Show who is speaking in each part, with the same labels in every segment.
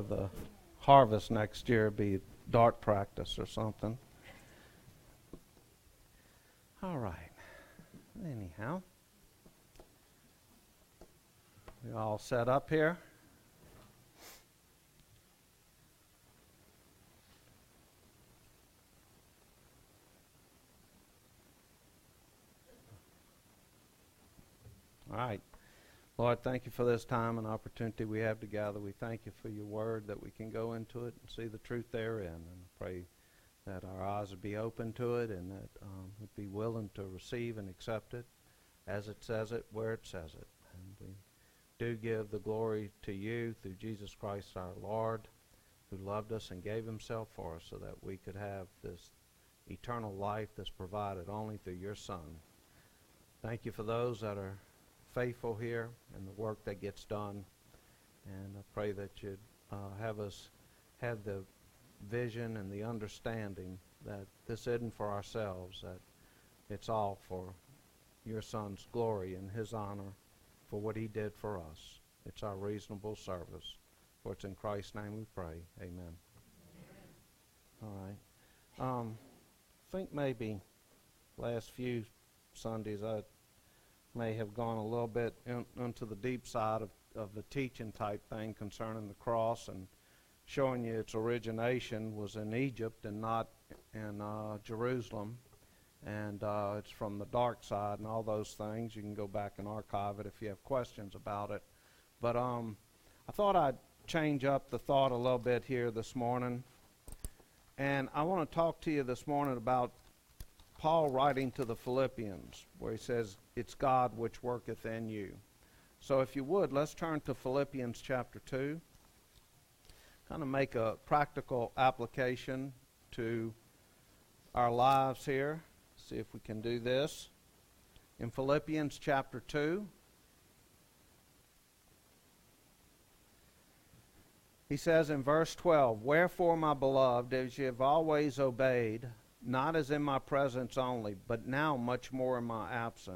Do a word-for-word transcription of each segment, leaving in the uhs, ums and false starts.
Speaker 1: of the harvest next year be dart practice or something. All right. Anyhow, we all set up here? All right. Lord, thank you for this time and opportunity we have together. We thank you for your word, that we can go into it and see the truth therein. And pray that our eyes would be open to it and that um, we'd be willing to receive and accept it as it says it, where it says it. And we do give the glory to you through Jesus Christ our Lord, who loved us and gave himself for us so that we could have this eternal life that's provided only through your Son. Thank you for those that are faithful here and the work that gets done, and I pray that you'd uh, have us have the vision and the understanding that this isn't for ourselves, that it's all for your Son's glory and his honor for what he did for us. It's our reasonable service. For it's in Christ's name we pray. Amen. Amen. All right. Um, I think maybe last few Sundays I may have gone a little bit in, into the deep side of, of the teaching type thing concerning the cross and showing you its origination was in Egypt and not in uh, Jerusalem. And uh, it's from the dark side and all those things. You can go back and archive it if you have questions about it. But um, I thought I'd change up the thought a little bit here this morning. And I want to talk to you this morning about Paul writing to the Philippians, where he says, it's God which worketh in you. So if you would, let's turn to Philippians chapter two. Kind of make a practical application to our lives here. See if we can do this. In Philippians chapter two, he says in verse twelve, wherefore, my beloved, as ye have always obeyed, not as in my presence only, but now much more in my absence,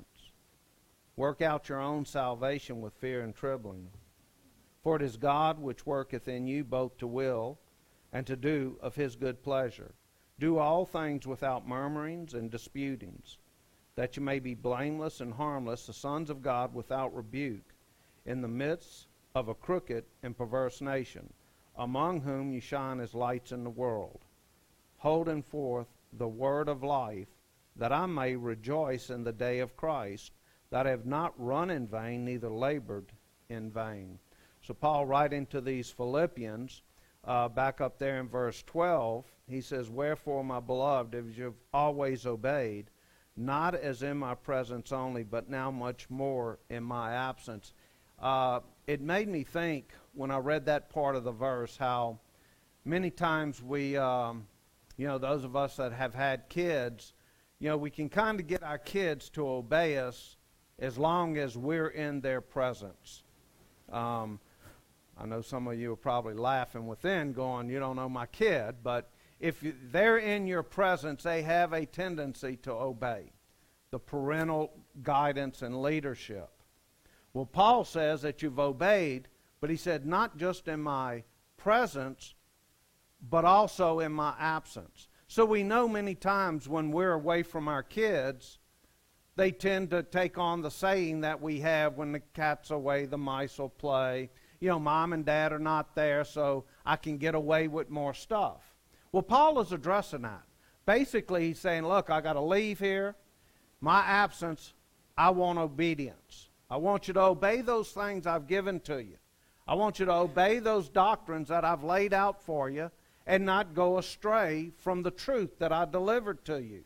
Speaker 1: work out your own salvation with fear and trembling. For it is God which worketh in you both to will and to do of his good pleasure. Do all things without murmurings and disputings, that you may be blameless and harmless, the sons of God without rebuke, in the midst of a crooked and perverse nation, among whom you shine as lights in the world, holding forth the word of life, that I may rejoice in the day of Christ, that I have not run in vain, neither labored in vain. So Paul, writing to these Philippians, uh, back up there in verse twelve, he says, wherefore, my beloved, as you've always obeyed, not as in my presence only, but now much more in my absence. Uh, it made me think, when I read that part of the verse, how many times we, um, you know, those of us that have had kids, you know, we can kind of get our kids to obey us as long as we're in their presence. Um, I know some of you are probably laughing within, going, you don't know my kid, but if you, they're in your presence, they have a tendency to obey the parental guidance and leadership. Well, Paul says that you've obeyed, but he said not just in my presence, but also in my absence. So we know many times when we're away from our kids, they tend to take on the saying that we have, when the cat's away, the mice will play. You know, mom and dad are not there, so I can get away with more stuff. Well, Paul is addressing that. Basically, he's saying, look, I got to leave here. My absence, I want obedience. I want you to obey those things I've given to you. I want you to obey those doctrines that I've laid out for you and not go astray from the truth that I delivered to you.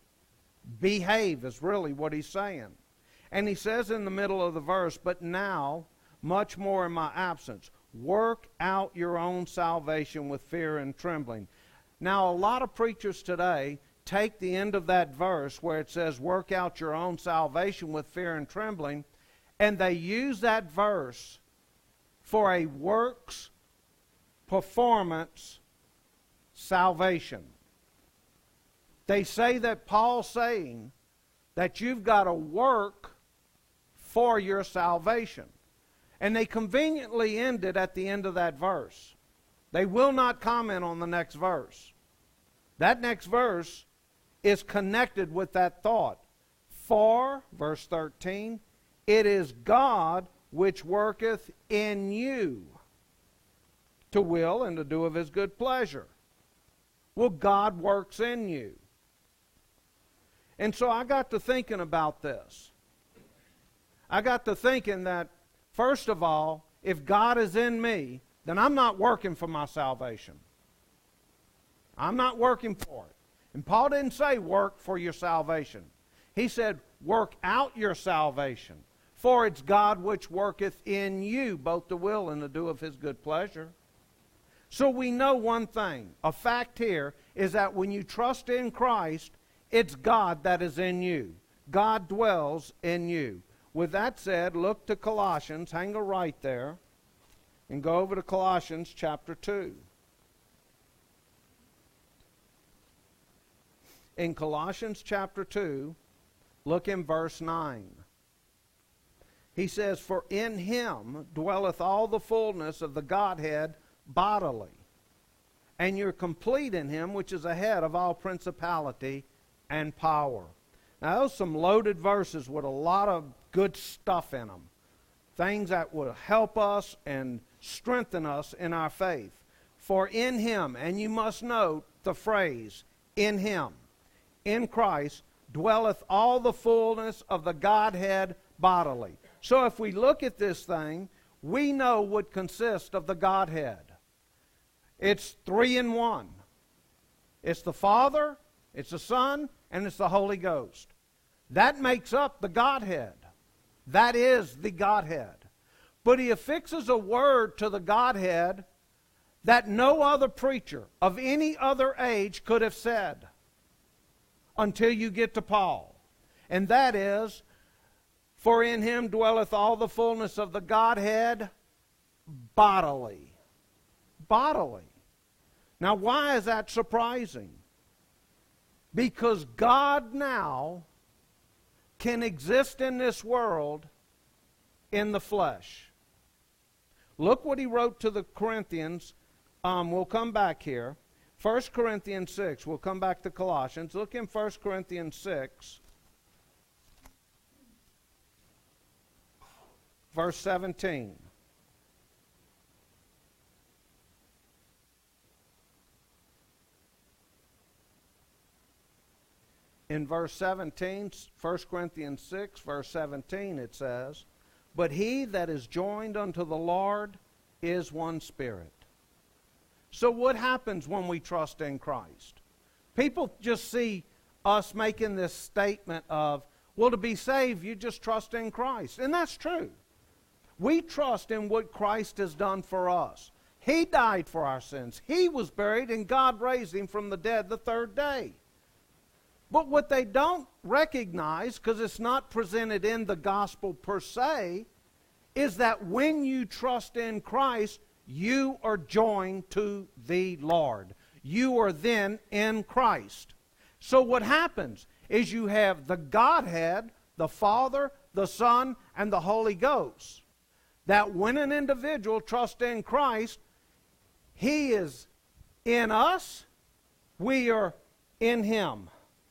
Speaker 1: Behave is really what he's saying. And he says in the middle of the verse, but now, much more in my absence, work out your own salvation with fear and trembling. Now, a lot of preachers today take the end of that verse where it says, work out your own salvation with fear and trembling, and they use that verse for a works performance salvation. They say that Paul's saying that you've got to work for your salvation. And they conveniently end it at the end of that verse. They will not comment on the next verse. That next verse is connected with that thought. For, verse thirteen, it is God which worketh in you to will and to do of His good pleasure. Well, God works in you. And so I got to thinking about this. I got to thinking that, first of all, if God is in me, then I'm not working for my salvation. I'm not working for it. And Paul didn't say work for your salvation. He said work out your salvation. For it's God which worketh in you both to will and to do of His good pleasure. So we know one thing. A fact here is that when you trust in Christ, it's God that is in you. God dwells in you. With that said, look to Colossians, hang a right there, and go over to Colossians chapter two. In Colossians chapter two, look in verse nine. He says, for in Him dwelleth all the fullness of the Godhead bodily. And you're complete in Him, which is ahead of all principality and power. Now, those are some loaded verses with a lot of good stuff in them. Things that will help us and strengthen us in our faith. For in Him, and you must note the phrase, in Him, in Christ, dwelleth all the fullness of the Godhead bodily. So if we look at this thing, we know what consists of the Godhead. It's three in one. It's the Father, it's the Son, and it's the Holy Ghost. That makes up the Godhead. That is the Godhead. But he affixes a word to the Godhead that no other preacher of any other age could have said until you get to Paul. And that is, for in Him dwelleth all the fullness of the Godhead bodily. Bodily. Now, why is that surprising? Because God now can exist in this world in the flesh. Look what he wrote to the Corinthians. Um, we'll come back here. First Corinthians six. We'll come back to Colossians. Look in First Corinthians six. Verse seventeen. In verse seventeen, First Corinthians six, verse seventeen, it says, but he that is joined unto the Lord is one spirit. So what happens when we trust in Christ? People just see us making this statement of, well, to be saved, you just trust in Christ. And that's true. We trust in what Christ has done for us. He died for our sins. He was buried, and God raised Him from the dead the third day. But what they don't recognize, because it's not presented in the gospel per se, is that when you trust in Christ, you are joined to the Lord. You are then in Christ. So what happens is you have the Godhead, the Father, the Son, and the Holy Ghost. That when an individual trusts in Christ, He is in us, we are in Him.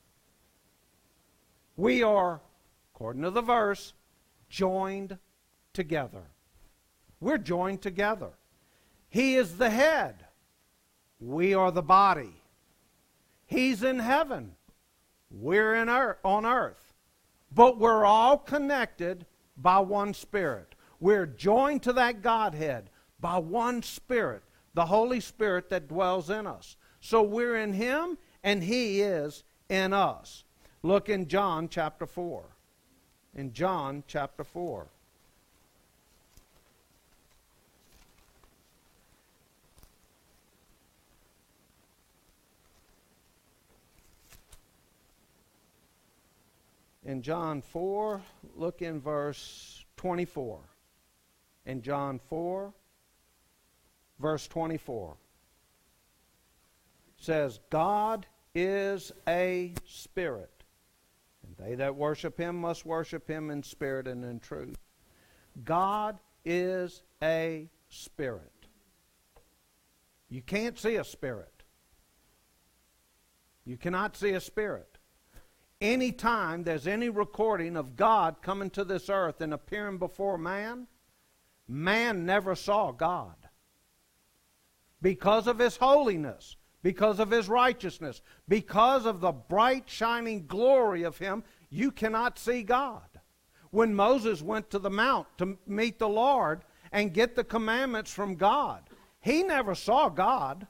Speaker 1: We are, according to the verse, joined together. We're joined together. He is the head. We are the body. He's in heaven. We're in earth, on earth. But we're all connected by one Spirit. We're joined to that Godhead by one Spirit, the Holy Spirit that dwells in us. So we're in Him and He is in us. Look in John chapter four. In John chapter four. In John four, look in verse twenty-four. In John four, verse twenty-four. It says, God is a spirit. And they that worship Him must worship Him in spirit and in truth. God is a spirit. You can't see a spirit. You cannot see a spirit. Anytime there's any recording of God coming to this earth and appearing before man, man never saw God. Because of His holiness, because of His righteousness, because of the bright shining glory of Him, you cannot see God. When Moses went to the mount to meet the Lord and get the commandments from God, he never saw God.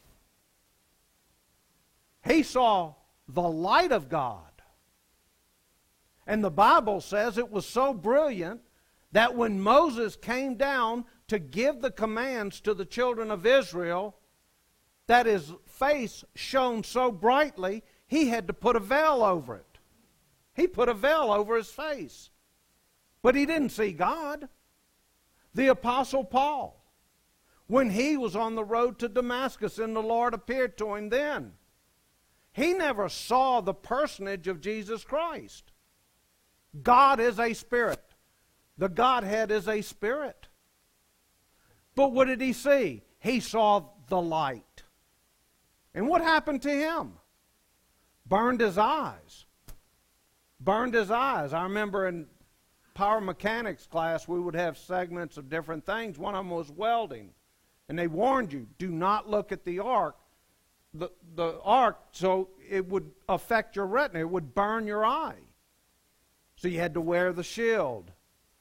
Speaker 1: He saw the light of God. And the Bible says it was so brilliant that when Moses came down to give the commands to the children of Israel, that his face shone so brightly, he had to put a veil over it. He put a veil over his face. But he didn't see God. The Apostle Paul, when he was on the road to Damascus and the Lord appeared to him then, he never saw the personage of Jesus Christ. God is a spirit. The Godhead is a spirit. But what did he see? He saw the light. And what happened to him? Burned his eyes. Burned his eyes. I remember in power mechanics class, we would have segments of different things. One of them was welding. And they warned you, do not look at the arc, the, the arc, so it would affect your retina. It would burn your eye. So you had to wear the shield.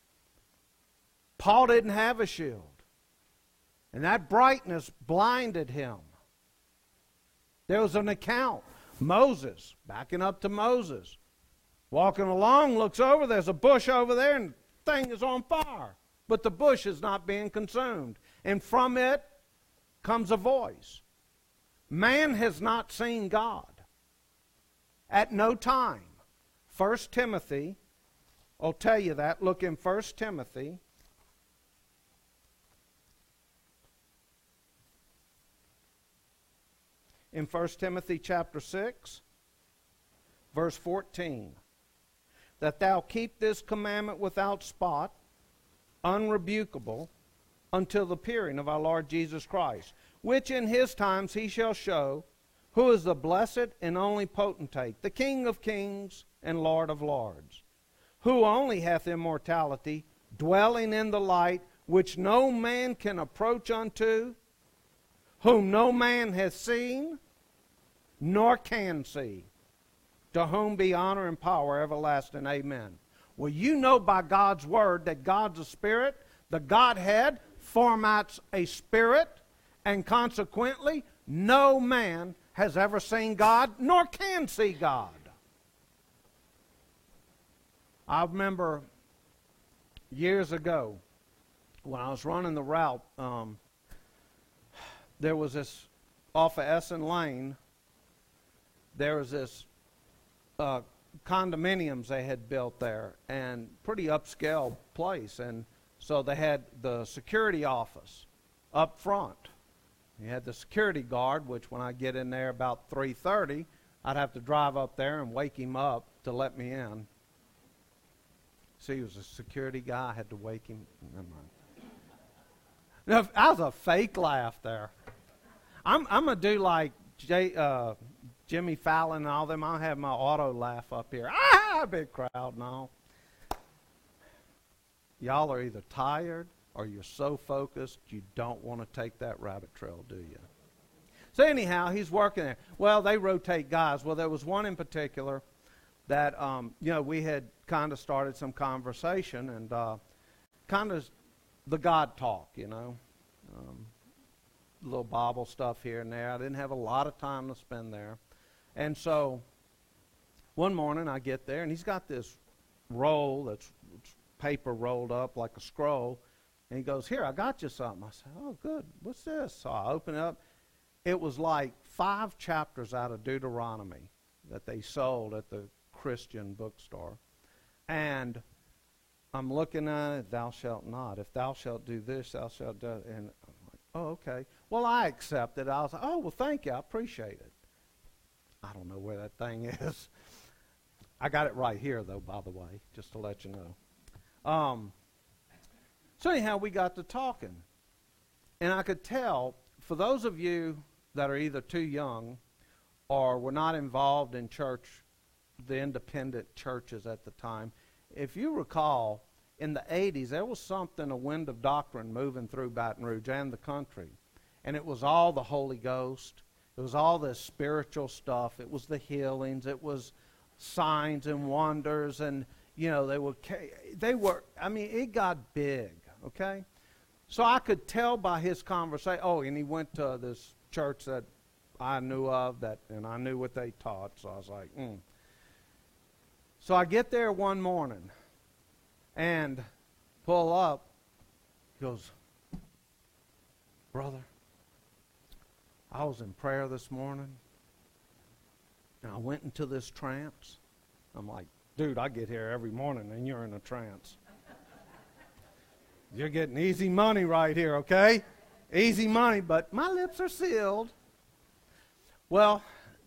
Speaker 1: Paul didn't have a shield. And that brightness blinded him. There was an account. Moses, backing up to Moses, walking along, looks over, there's a bush over there, and the thing is on fire. But the bush is not being consumed. And from it comes a voice. Man has not seen God. At no time. First Timothy, I'll tell you that. Look in First Timothy. In First Timothy chapter six, verse fourteen. That thou keep this commandment without spot, unrebukable, until the appearing of our Lord Jesus Christ, which in his times he shall show, who is the blessed and only potentate, the King of kings and Lord of lords, who only hath immortality, dwelling in the light, which no man can approach unto, whom no man hath seen, nor can see, to whom be honor and power everlasting. Amen. Well, you know by God's word that God's a spirit. The Godhead formats a spirit, and consequently, no man has ever seen God, nor can see God. I remember years ago, when I was running the route, um, there was this, off of Essen Lane, there was this uh, condominiums they had built there, and pretty upscale place. And so they had the security office up front. You had the security guard, which when I get in there about three thirty, I'd have to drive up there and wake him up to let me in. See, he was a security guy. I had to wake him. Never mind. No, that was a fake laugh there. I'm, I'm going to do like Jay, uh, Jimmy Fallon and all them. I'll have my auto laugh up here. Ah, big crowd and all. Y'all are either tired or you're so focused you don't want to take that rabbit trail, do you? So anyhow, he's working there. Well, they rotate guys. Well, there was one in particular that, um, you know, we had kind of started some conversation and uh, kind of the God talk, you know. Um, little Bible stuff here and there. I didn't have a lot of time to spend there. And so one morning I get there, and he's got this roll that's paper rolled up like a scroll. And he goes, here, I got you something. I said, oh, good. What's this? So I open it up. It was like five chapters out of Deuteronomy that they sold at the Christian bookstore. And I'm looking at it, thou shalt not. If thou shalt do this, thou shalt do. And I'm like, oh, okay. Well, I accept it. I was like, oh, well, thank you. I appreciate it. I don't know where that thing is. I got it right here, though, by the way, just to let you know. Um, so anyhow, we got to talking. And I could tell for those of you that are either too young or were not involved in church, the independent churches at the time, if you recall, in the eighties, there was something, a wind of doctrine moving through Baton Rouge and the country. And it was all the Holy Ghost. It was all this spiritual stuff. It was the healings. It was signs and wonders. And, you know, they were, they were, I mean, it got big, okay? So I could tell by his conversation, oh, and he went to this church that I knew of, that, and I knew what they taught. So I was like, hmm. So I get there one morning and pull up. He goes, brother, I was in prayer this morning, and I went into this trance. I'm like, dude, I get here every morning, and you're in a trance. You're getting easy money right here, okay? Easy money, but my lips are sealed. Well,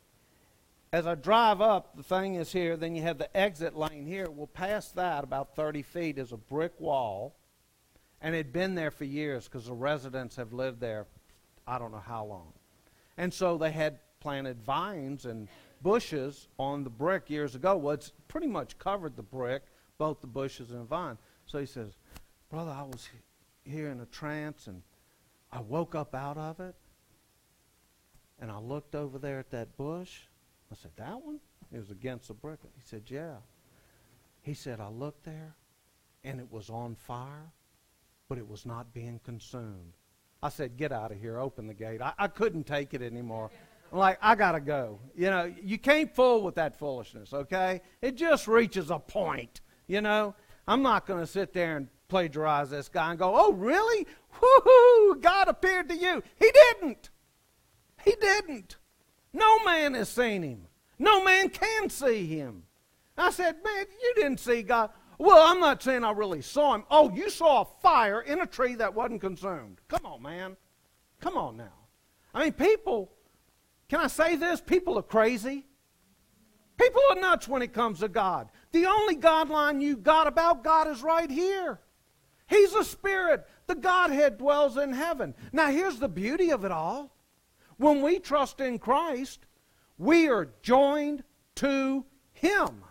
Speaker 1: as I drive up, the thing is here, then you have the exit lane here. Well, past that, about thirty feet, is a brick wall, and it had been there for years because the residents have lived there I don't know how long. And so they had planted vines and bushes on the brick years ago. Well, it's pretty much covered the brick, both the bushes and the vine. So he says, brother, I was here in a trance, and I woke up out of it, and I looked over there at that bush. I said, that one? It was against the brick. He said, yeah. He said, I looked there, and it was on fire, but it was not being consumed. I said, get out of here, open the gate. I, I couldn't take it anymore. I'm like, I got to go. You know, you can't fool with that foolishness, okay? It just reaches a point, you know. I'm not going to sit there and plagiarize this guy and go, oh, really? Woo-hoo, God appeared to you. He didn't. He didn't. No man has seen him. No man can see him. I said, man, you didn't see God. Well, I'm not saying I really saw him. Oh, you saw a fire in a tree that wasn't consumed. Come on, man. Come on now. I mean, people, can I say this? People are crazy. People are nuts when it comes to God. The only guideline you got about God is right here. He's a spirit. The Godhead dwells in heaven. Now, here's the beauty of it all. When we trust in Christ, we are joined to Him.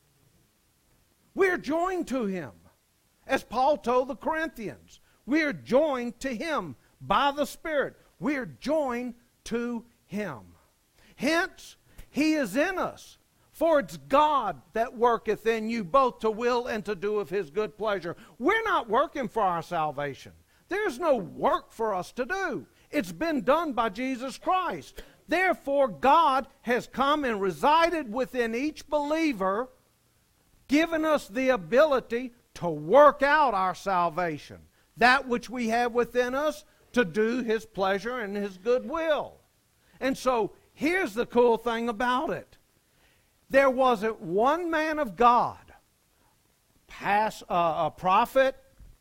Speaker 1: We're joined to Him. As Paul told the Corinthians, we're joined to Him by the Spirit. We're joined to Him. Hence, He is in us. For it's God that worketh in you both to will and to do of His good pleasure. We're not working for our salvation. There's no work for us to do. It's been done by Jesus Christ. Therefore, God has come and resided within each believer, given us the ability to work out our salvation, that which we have within us to do His pleasure and His good will. And so, here's the cool thing about it. There wasn't one man of God, past, uh, a prophet,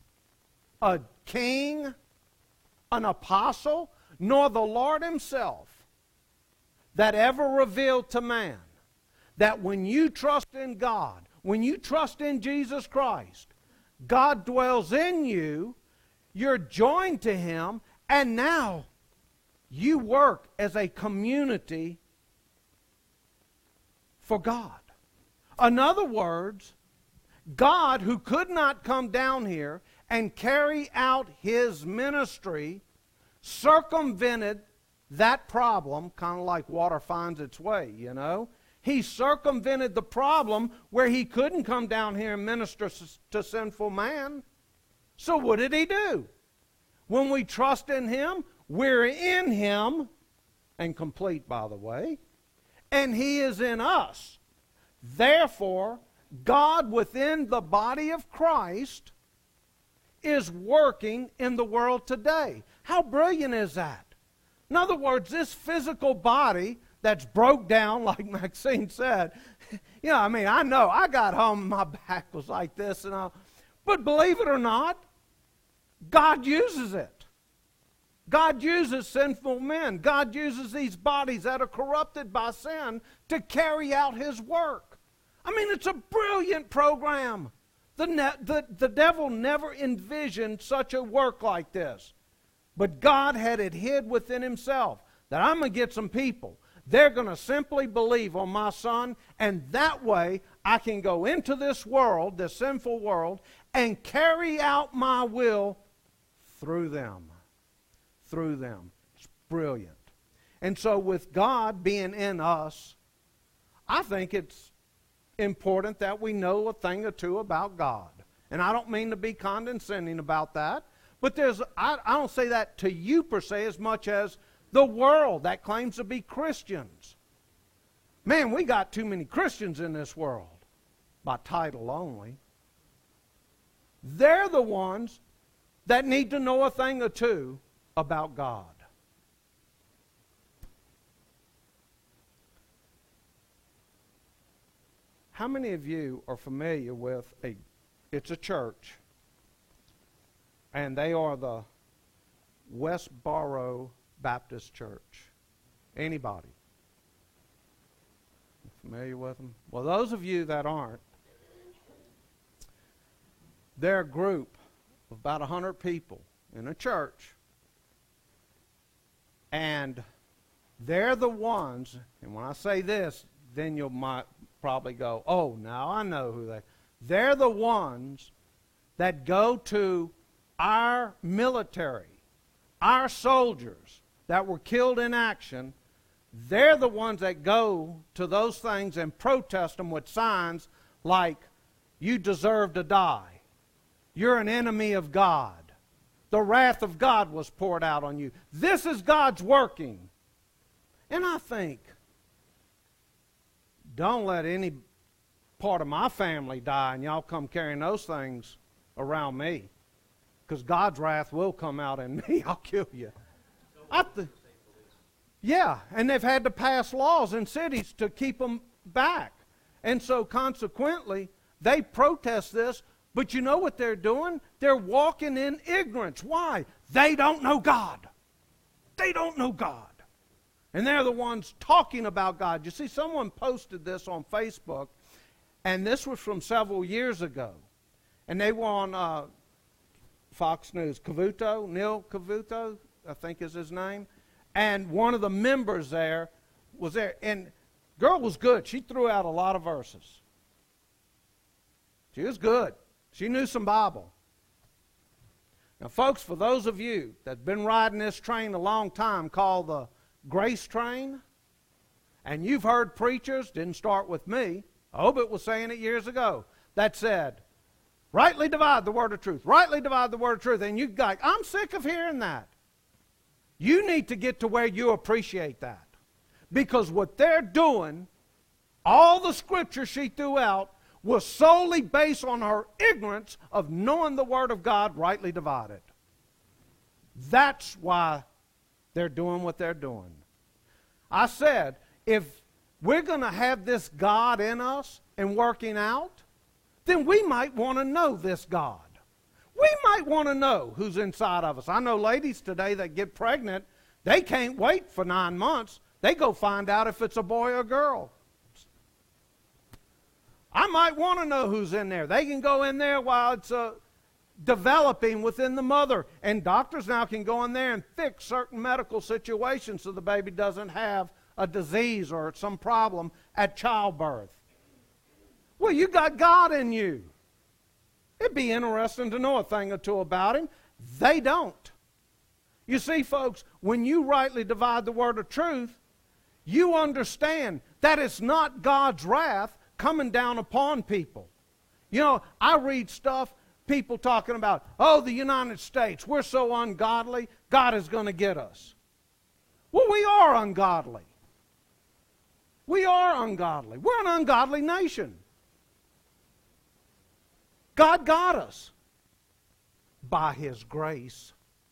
Speaker 1: a king, an apostle, nor the Lord Himself, that ever revealed to man that when you trust in God, when you trust in Jesus Christ, God dwells in you, you're joined to Him, and now you work as a community for God. In other words, God, who could not come down here and carry out His ministry, circumvented that problem, kind of like water finds its way, you know. He circumvented the problem where He couldn't come down here and minister to sinful man. So what did He do? When we trust in Him, we're in Him, and complete, by the way, and He is in us. Therefore, God within the body of Christ is working in the world today. How brilliant is that? In other words, this physical body that's broke down, like Maxine said, you know, I mean, I know, I got home and my back was like this and all, but believe it or not, God uses it. God uses sinful men. God uses these bodies that are corrupted by sin to carry out His work. I mean, it's a brilliant program. The, ne- the, the devil never envisioned such a work like this. But God had it hid within himself that I'm going to get some people. They're going to simply believe on my Son, and that way I can go into this world, this sinful world, and carry out my will through them. Through them. It's brilliant. And so with God being in us, I think it's important that we know a thing or two about God. And I don't mean to be condescending about that, but there's I, I don't say that to you per se as much as the world that claims to be Christians. Man, we got too many Christians in this world by title only. They're the ones that need to know a thing or two about God. How many of you are familiar with a, it's a church, and they are the Westboro Baptist Church? Anybody? Familiar with them? Well, those of you that aren't, they're a group of about one hundred people in a church. And they're the ones, and when I say this, then you might probably go, oh, now I know who they are. They're the ones that go to our military, our soldiers that were killed in action. They're the ones that go to those things and protest them with signs like, you deserve to die. You're an enemy of God. The wrath of God was poured out on you. This is God's working. And I think, don't let any part of my family die and y'all come carrying those things around me. Because God's wrath will come out in me. I'll kill you. I th- yeah, and they've had to pass laws in cities to keep them back. And so consequently, they protest this. But you know what they're doing? They're walking in ignorance. Why? They don't know God. They don't know God. And they're the ones talking about God. You see, someone posted this on Facebook, and this was from several years ago. And they were on uh, Fox News. Cavuto, Neil Cavuto, I think is his name. And one of the members there was there. And girl was good. She threw out a lot of verses. She was good. She knew some Bible. Now, folks, for those of you that have been riding this train a long time called the Grace Train, and you've heard preachers, didn't start with me, Obit was saying it years ago, that said, rightly divide the word of truth, rightly divide the word of truth, and you got, I'm sick of hearing that. You need to get to where you appreciate that. Because what they're doing, all the scripture she threw out, was solely based on her ignorance of knowing the Word of God rightly divided. That's why they're doing what they're doing. I said, if we're going to have this God in us and working out, then we might want to know this God. We might want to know who's inside of us. I know ladies today that get pregnant, they can't wait for nine months. They go find out if it's a boy or girl. I might want to know who's in there. They can go in there while it's uh, developing within the mother. And doctors now can go in there and fix certain medical situations so the baby doesn't have a disease or some problem at childbirth. Well, you got God in you. It'd be interesting to know a thing or two about Him. They don't. You see, folks, when you rightly divide the word of truth, you understand that it's not God's wrath coming down upon people. You know, I read stuff, people talking about, oh, the United States, we're so ungodly, God is going to get us. Well, we are ungodly. We are ungodly. We're an ungodly nation. God got us by His grace.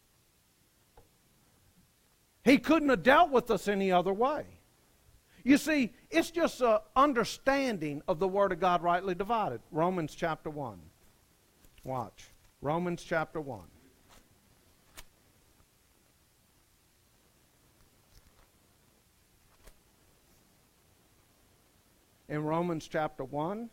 Speaker 1: He couldn't have dealt with us any other way. You see, it's just an understanding of the Word of God rightly divided. Romans chapter one. Watch. Romans chapter one. In Romans chapter one,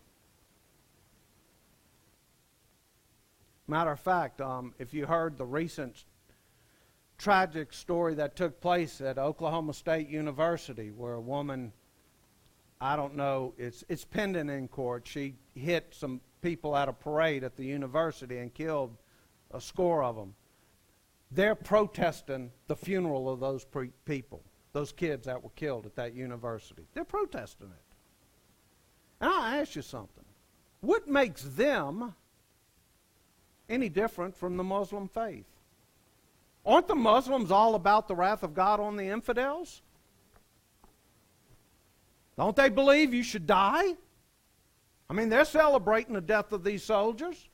Speaker 1: matter of fact, um, if you heard the recent tragic story that took place at Oklahoma State University where a woman, I don't know, it's, it's pending in court. She hit some people at a parade at the university and killed a score of them. They're protesting the funeral of those pre- people, those kids that were killed at that university. They're protesting it. And I'll ask you something. What makes them any different from the Muslim faith? Aren't the Muslims all about the wrath of God on the infidels? Don't they believe you should die? I mean, they're celebrating the death of these soldiers.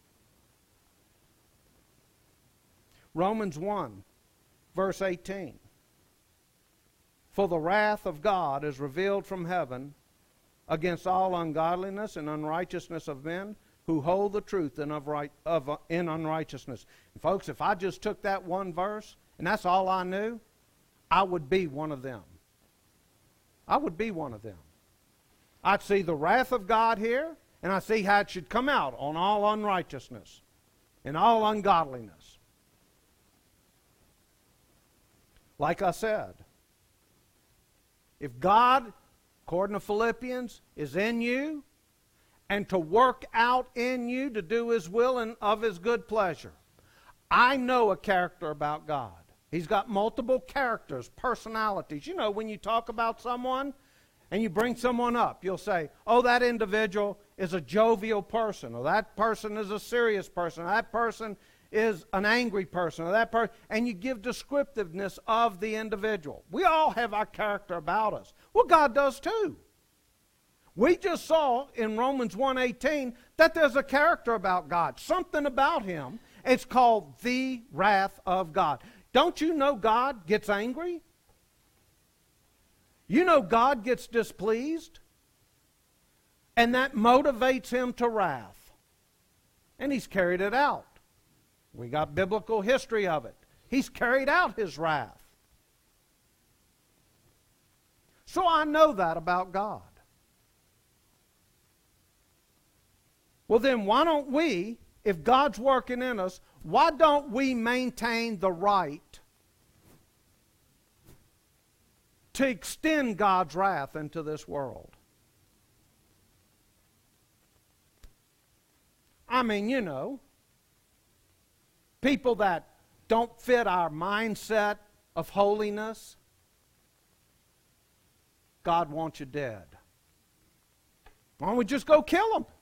Speaker 1: Romans one, verse eighteen. For the wrath of God is revealed from heaven against all ungodliness and unrighteousness of men who hold the truth in, of right, of, uh, in unrighteousness. And folks, if I just took that one verse and that's all I knew, I would be one of them. I would be one of them. I'd see the wrath of God here, and I see how it should come out on all unrighteousness and all ungodliness. Like I said, if God, according to Philippians, is in you, and to work out in you to do His will and of His good pleasure, I know a character about God. He's got multiple characters, personalities. You know, when you talk about someone and you bring someone up, you'll say, oh, that individual is a jovial person, or that person is a serious person, or that person is an angry person, or that person, and you give descriptiveness of the individual. We all have our character about us. Well, God does too. We just saw in Romans one eighteen that there's a character about God, something about Him. It's called the wrath of God. Don't you know God gets angry? You know God gets displeased? And that motivates Him to wrath. And He's carried it out. We got biblical history of it. He's carried out His wrath. So I know that about God. Well then, why don't we, if God's working in us, why don't we maintain the right to extend God's wrath into this world? I mean, you know, people that don't fit our mindset of holiness, God wants you dead. Why don't we just go kill them?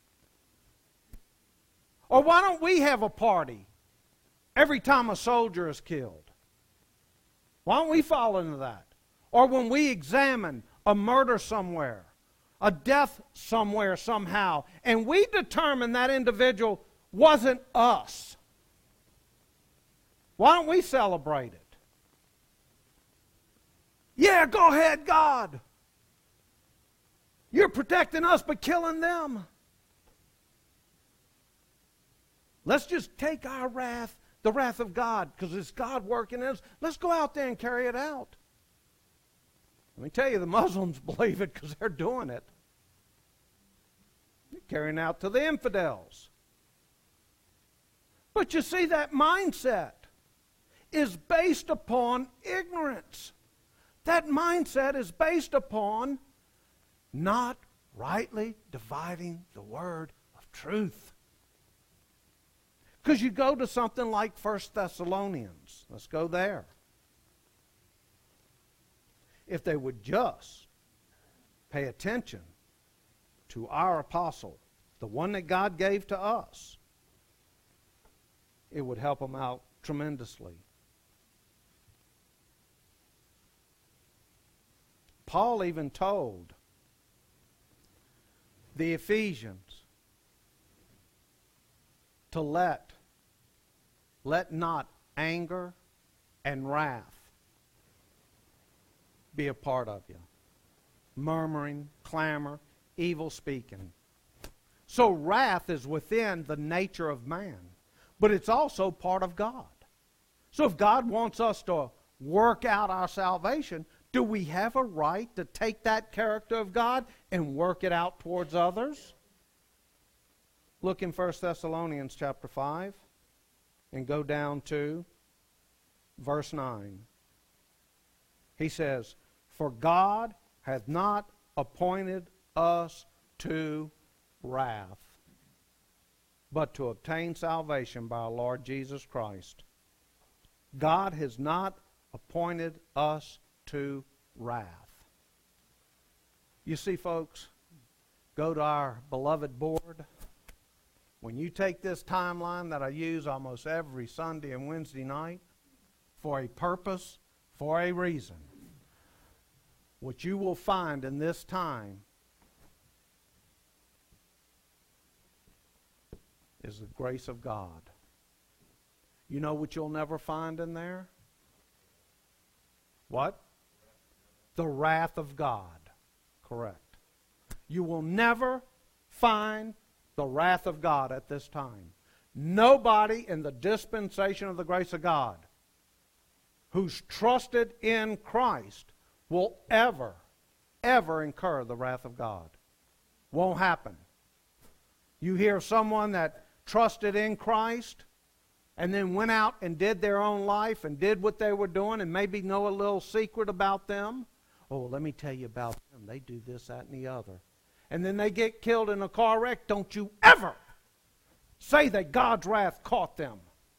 Speaker 1: Or why don't we have a party every time a soldier is killed? Why don't we fall into that? Or when we examine a murder somewhere, a death somewhere somehow, and we determine that individual wasn't us, why don't we celebrate it? Yeah, go ahead, God. You're protecting us but killing them. Let's just take our wrath, the wrath of God, because it's God working in us. Let's go out there and carry it out. Let me tell you, the Muslims believe it because they're doing it. They're carrying out to the infidels. But you see, that mindset is based upon ignorance. That mindset is based upon not rightly dividing the word of truth. Because you go to something like First Thessalonians. Let's go there. If they would just pay attention to our apostle, the one that God gave to us, it would help them out tremendously. Paul even told the Ephesians to let, let not anger and wrath be a part of you. Murmuring, clamor, evil speaking. So wrath is within the nature of man, but it's also part of God. So if God wants us to work out our salvation, do we have a right to take that character of God and work it out towards others? Look in First Thessalonians chapter five and go down to verse nine. He says, "For God hath not appointed us to wrath, but to obtain salvation by our Lord Jesus Christ." God has not appointed us to wrath. You see, folks, go to our beloved board. When you take this timeline that I use almost every Sunday and Wednesday night for a purpose, for a reason, what you will find in this time is the grace of God. You know what you'll never find in there? What? The wrath of God. Correct. You will never find the wrath of God at this time. Nobody in the dispensation of the grace of God who's trusted in Christ will ever, ever incur the wrath of God. Won't happen. You hear someone that trusted in Christ and then went out and did their own life and did what they were doing and maybe know a little secret about them. Oh, let me tell you about them. They do this, that, and the other. And then they get killed in a car wreck. Don't you ever say that God's wrath caught them.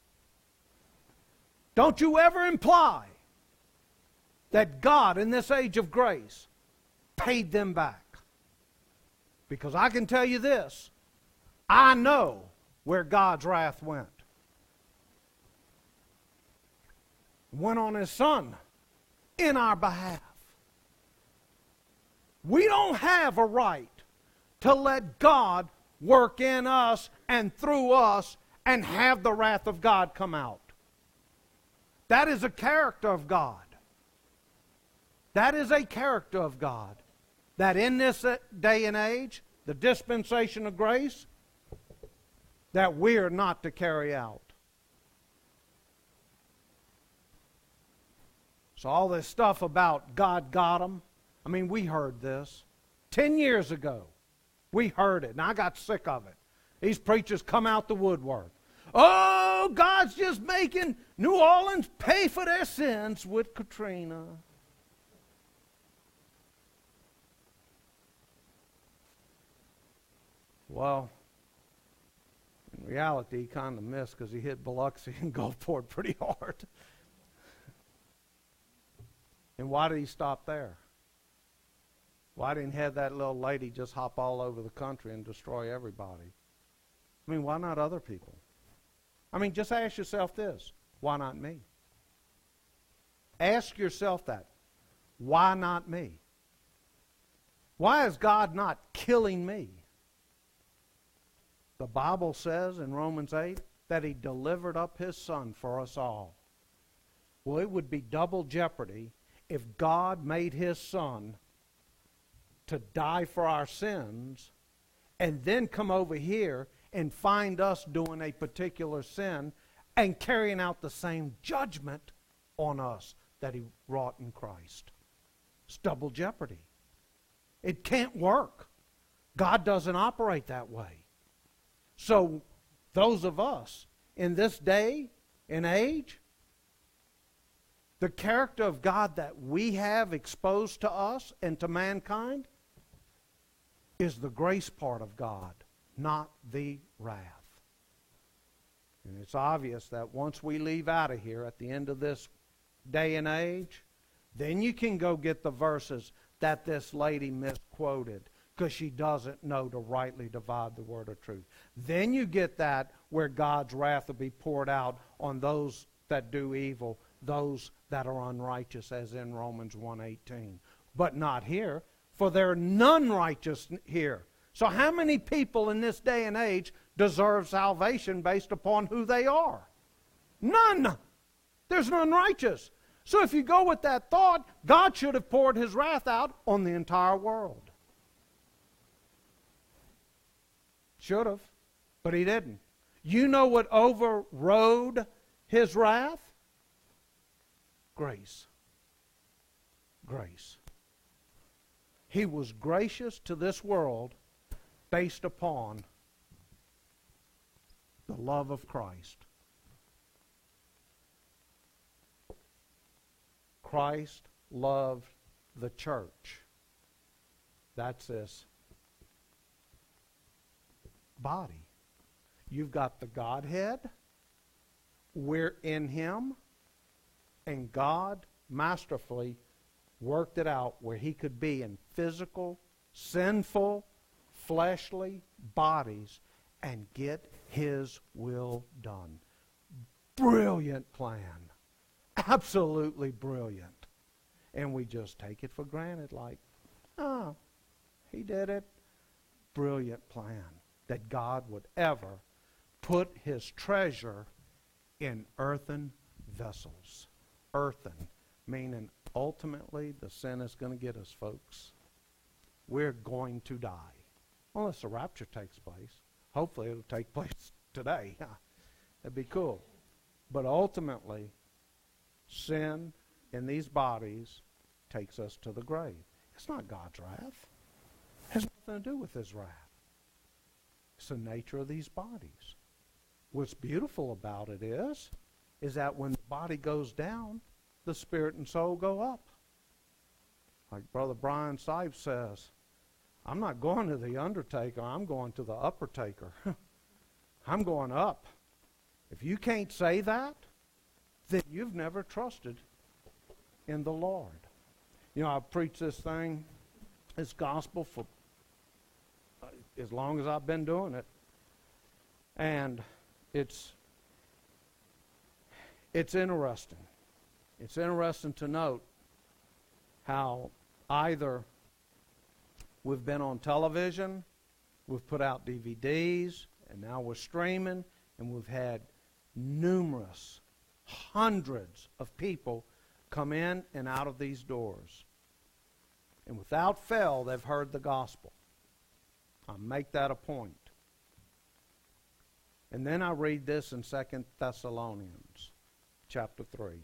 Speaker 1: Don't you ever imply that God, in this age of grace, paid them back. Because I can tell you this, I know where God's wrath went. Went on His Son in our behalf. We don't have a right to let God work in us and through us and have the wrath of God come out. That is a character of God. That is a character of God. That in this day and age, the dispensation of grace, that we are not to carry out. So all this stuff about God got them, I mean, we heard this. Ten years ago, we heard it, and I got sick of it. These preachers come out the woodwork. Oh, God's just making New Orleans pay for their sins with Katrina. Well, in reality, he kind of missed because he hit Biloxi and Gulfport pretty hard. And why did he stop there? Why didn't he have that little lady just hop all over the country and destroy everybody? I mean, why not other people? I mean, just ask yourself this. Why not me? Ask yourself that. Why not me? Why is God not killing me? The Bible says in Romans eight that He delivered up His Son for us all. Well, it would be double jeopardy if God made His Son to die for our sins and then come over here and find us doing a particular sin and carrying out the same judgment on us that He wrought in Christ. It's double jeopardy. It can't work. God doesn't operate that way. So those of us in this day and age, the character of God that we have exposed to us and to mankind is the grace part of God, not the wrath. And it's obvious that once we leave out of here at the end of this day and age, then you can go get the verses that this lady misquoted because she doesn't know to rightly divide the word of truth. Then you get that where God's wrath will be poured out on those that do evil, those that are unrighteous, as in Romans one eighteen. But not here, for there are none righteous here. So how many people in this day and age deserve salvation based upon who they are? None. There's none righteous. So if you go with that thought, God should have poured His wrath out on the entire world. Should have, but He didn't. You know what overrode His wrath? Grace. Grace. He was gracious to this world based upon the love of Christ. Christ loved the church. That's this body. You've got the Godhead. We're in Him. And God masterfully worked it out where He could be in physical, sinful, fleshly bodies and get His will done. Brilliant plan. Absolutely brilliant. And we just take it for granted like, oh, He did it. Brilliant plan that God would ever put His treasure in earthen vessels. Earthen, meaning ultimately the sin is going to get us, folks. We're going to die. Unless the rapture takes place. Hopefully it'll take place today. That'd be cool. But ultimately, sin in these bodies takes us to the grave. It's not God's wrath. It has nothing to do with His wrath. It's the nature of these bodies. What's beautiful about it is, is that when the body goes down, the spirit and soul go up. Like Brother Brian Sipes says, I'm not going to the undertaker, I'm going to the upper taker. I'm going up. If you can't say that, then you've never trusted in the Lord. You know, I've preached this thing, this gospel, for uh, as long as I've been doing it. And it's it's interesting. It's interesting to note how either we've been on television, we've put out D V Ds, and now we're streaming, and we've had numerous, hundreds of people come in and out of these doors. And without fail, they've heard the gospel. I make that a point. And then I read this in Second Thessalonians chapter three.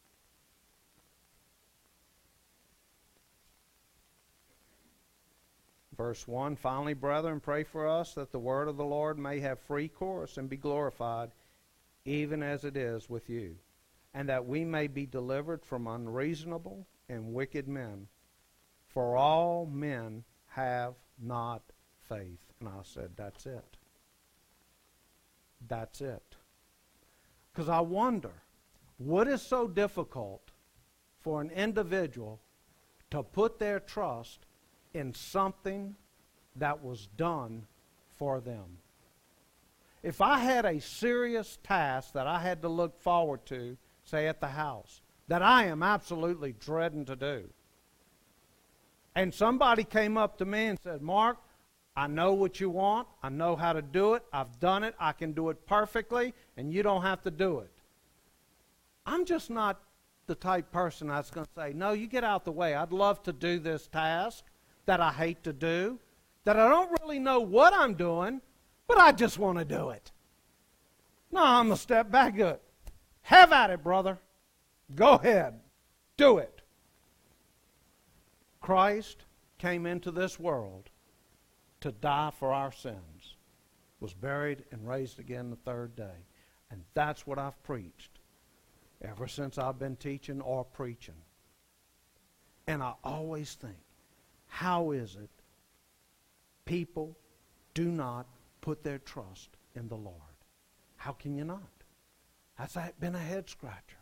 Speaker 1: Verse one, finally, brethren, pray for us that the word of the Lord may have free course and be glorified, even as it is with you, and that we may be delivered from unreasonable and wicked men. For all men have not faith. And I said, that's it. That's it. Because I wonder, what is so difficult for an individual to put their trust in something that was done for them? If I had a serious task that I had to look forward to, say at the house, that I am absolutely dreading to do, and somebody came up to me and said, Mark, I know what you want. I know how to do it. I've done it. I can do it perfectly, and you don't have to do it. I'm just not the type person that's going to say, no, you get out the way. I'd love to do this task that I hate to do, that I don't really know what I'm doing, but I just want to do it. No, I'm going to step back. Good. Have at it, brother. Go ahead. Do it. Christ came into this world to die for our sins, was buried and raised again the third day. And that's what I've preached ever since I've been teaching or preaching. And I always think, how is it people do not put their trust in the Lord? How can you not? That's been a head scratcher.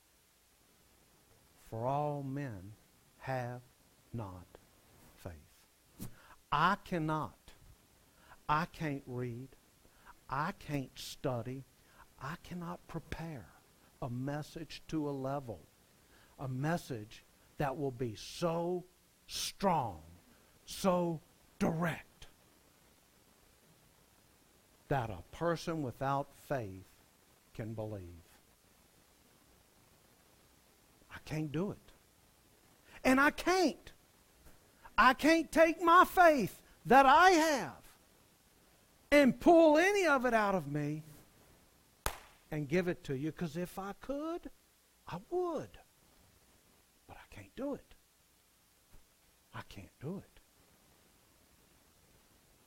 Speaker 1: For all men have not faith. I cannot. I can't read. I can't study. I cannot prepare a message to a level. A message that will be so strong, so direct, that a person without faith can believe. I can't do it. And I can't. I can't take my faith that I have and pull any of it out of me and give it to you, because if I could, I would. But I can't do it. I can't do it.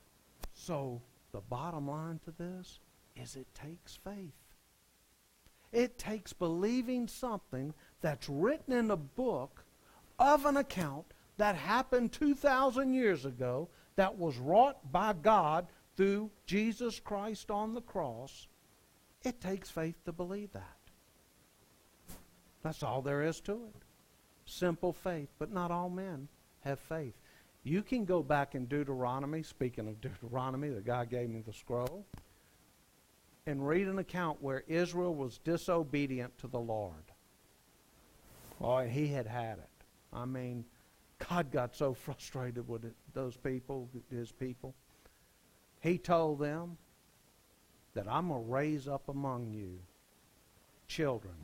Speaker 1: So the bottom line to this is it takes faith. It takes believing something that's written in a book of an account that happened two thousand years ago, that was wrought by God through Jesus Christ on the cross. It takes faith to believe that. That's all there is to it. Simple faith, but not all men have faith. You can go back in Deuteronomy, speaking of Deuteronomy, the guy gave me the scroll, and read an account where Israel was disobedient to the Lord. Oh, he had had it. I mean, God got so frustrated with it, those people, his people. He told them that I'm going to raise up among you children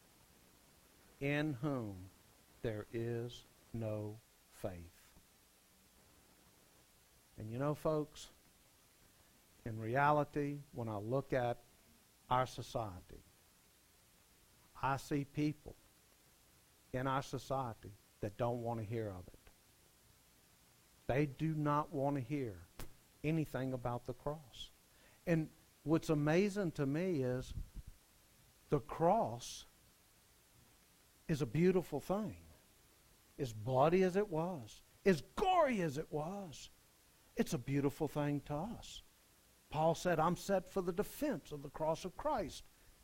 Speaker 1: in whom there is no faith. And you know, folks, in reality, when I look at our society, I see people in our society that don't want to hear of it. They do not want to hear anything about the cross. And what's amazing to me is the cross is a beautiful thing. As bloody as it was, as gory as it was, it's a beautiful thing to us. Paul said, I'm set for the defense of the cross of Christ.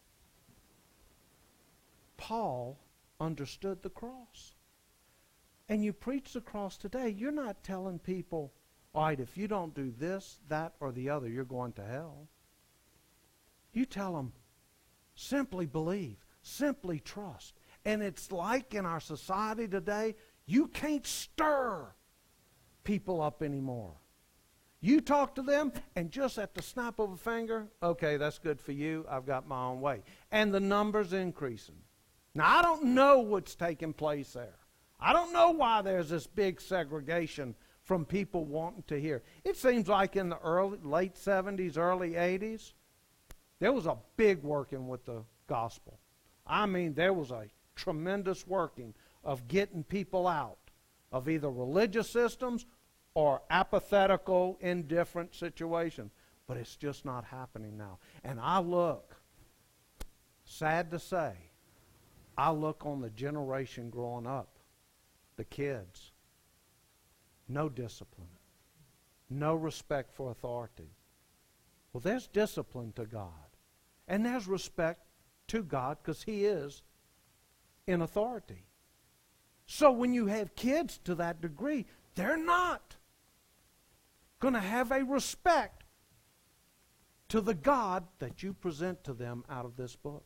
Speaker 1: Paul understood the cross. And you preach the cross today, you're not telling people, all right, if you don't do this, that, or the other, you're going to hell. You tell them, simply believe, simply trust. And it's like in our society today, you can't stir people up anymore. You talk to them, and just at the snap of a finger, okay, that's good for you, I've got my own way. And the number's increasing. Now, I don't know what's taking place there. I don't know why there's this big segregation from people wanting to hear. It seems like in the early, late seventies, early eighties, there was a big working with the gospel. I mean, there was a tremendous working of getting people out of either religious systems or apathetical, indifferent situations. But it's just not happening now. And I look, sad to say, I look on the generation growing up, the kids. No discipline. No respect for authority. Well, there's discipline to God. And there's respect to God because He is in authority. So when you have kids to that degree, they're not going to have a respect to the God that you present to them out of this book.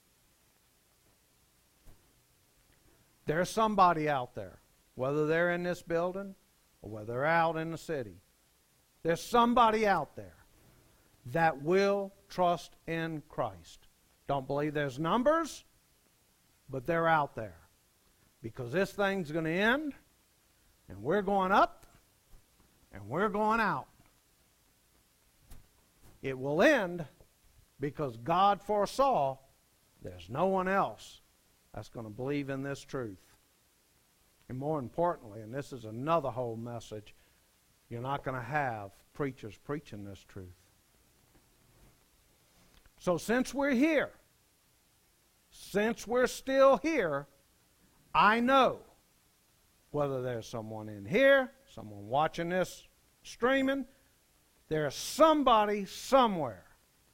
Speaker 1: There's somebody out there, whether they're in this building or whether they're out in the city, there's somebody out there that will trust in Christ. Don't believe there's numbers, but they're out there. Because this thing's going to end, and we're going up, and we're going out. It will end because God foresaw there's no one else that's going to believe in this truth. And more importantly, and this is another whole message, you're not going to have preachers preaching this truth. So since we're here, since we're still here, I know whether there's someone in here, someone watching this streaming, there's somebody somewhere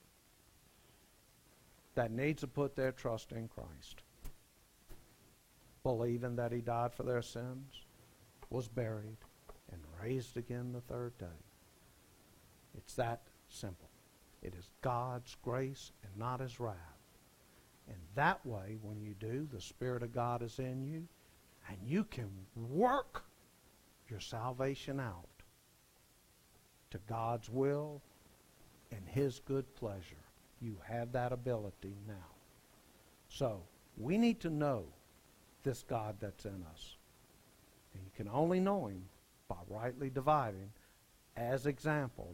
Speaker 1: that needs to put their trust in Christ. Believing that He died for their sins, was buried, and raised again the third day. It's that simple. It is God's grace and not His wrath. And that way, when you do, the Spirit of God is in you, and you can work your salvation out to God's will and His good pleasure. You have that ability now. So, we need to know this God that's in us. And you can only know Him by rightly dividing, as exampled.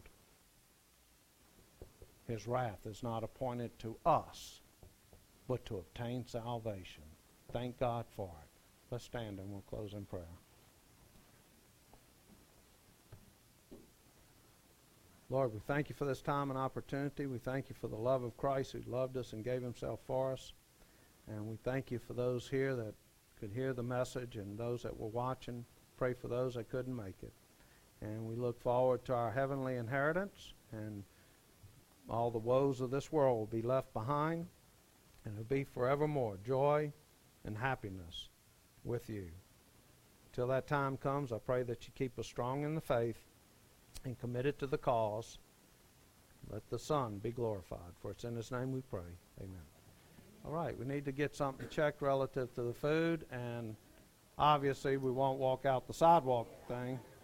Speaker 1: His wrath is not appointed to us, but to obtain salvation. Thank God for it. Let's stand and we'll close in prayer. Lord, we thank You for this time and opportunity. We thank You for the love of Christ who loved us and gave Himself for us. And we thank you for those here that could hear the message and those that were watching. Pray for those that couldn't make it. And we look forward to our heavenly inheritance, and all the woes of this world will be left behind, and it'll be forevermore joy and happiness with you. Till that time comes, I pray that you keep us strong in the faith and committed to the cause. Let the Son be glorified. For it's in His name we pray. Amen. All right, we need to get something checked relative to the food, and obviously we won't walk out the sidewalk thing.